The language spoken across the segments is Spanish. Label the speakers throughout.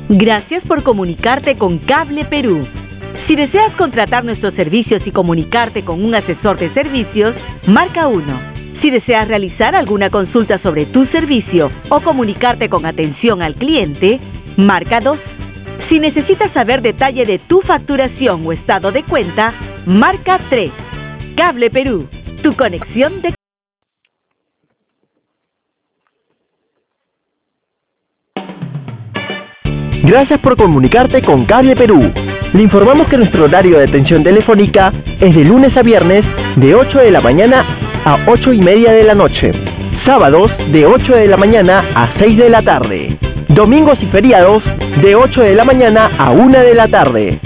Speaker 1: Gracias por comunicarte con Cable Perú. Si deseas contratar nuestros servicios y comunicarte con un asesor de servicios, marca 1. Si deseas realizar alguna consulta sobre tu servicio o comunicarte con atención al cliente, marca 2. Si necesitas saber detalle de tu facturación o estado de cuenta, marca 3. Cable Perú, tu conexión de...
Speaker 2: Gracias por comunicarte con Cable Perú. Le informamos que nuestro horario de atención telefónica es de lunes a viernes de 8 de la mañana a 8:30 de la noche. Sábados de 8 de la mañana a 6 de la tarde. Domingos y feriados de 8 de la mañana a 1 de la tarde.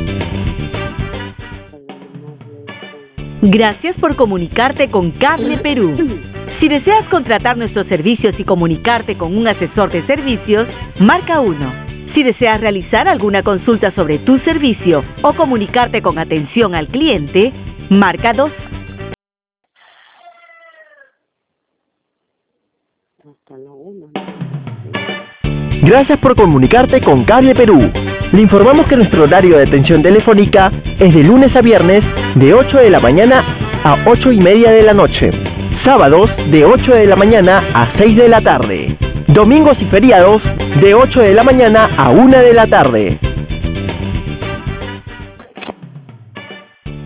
Speaker 1: Gracias por comunicarte con Cable Perú. Si deseas contratar nuestros servicios y comunicarte con un asesor de servicios, marca 1. Si deseas realizar alguna consulta sobre tu servicio o comunicarte con atención al cliente, marca 2.
Speaker 2: Gracias por comunicarte con Cable Perú. Le informamos que nuestro horario de atención telefónica es de lunes a viernes de 8 de la mañana a 8:30 de la noche. Sábados de 8 de la mañana a 6 de la tarde. Domingos y feriados de 8 de la mañana a 1 de la tarde.